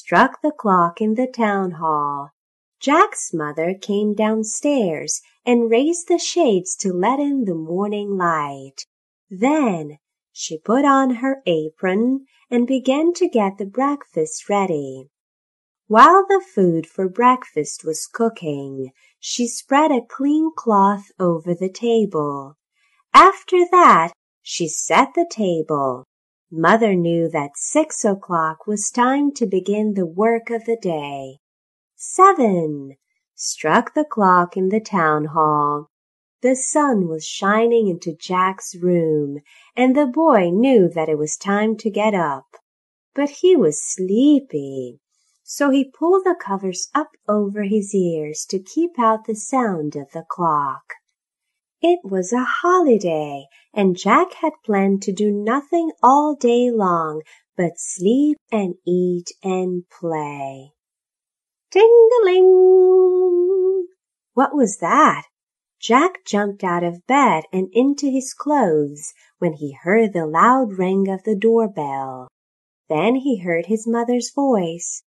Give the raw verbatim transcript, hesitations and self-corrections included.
struck the clock in the town hall. Jack's mother came downstairs and raised the shades to let in the morning light. Then she put on her apron and began to get the breakfast ready. While the food for breakfast was cooking, she spread a clean cloth over the table. After that, she set the table. Mother knew that six o'clock was time to begin the work of the day. Seven struck the clock in the town hall. The sun was shining into Jack's room, and the boy knew that it was time to get up. But he was sleepy, so he pulled the covers up over his ears to keep out the sound of the clock. It was a holiday, and Jack had planned to do nothing all day long but sleep and eat and play. Ting-a-ling! What was that? Jack jumped out of bed and into his clothes when he heard the loud ring of the doorbell. Then he heard his mother's voice.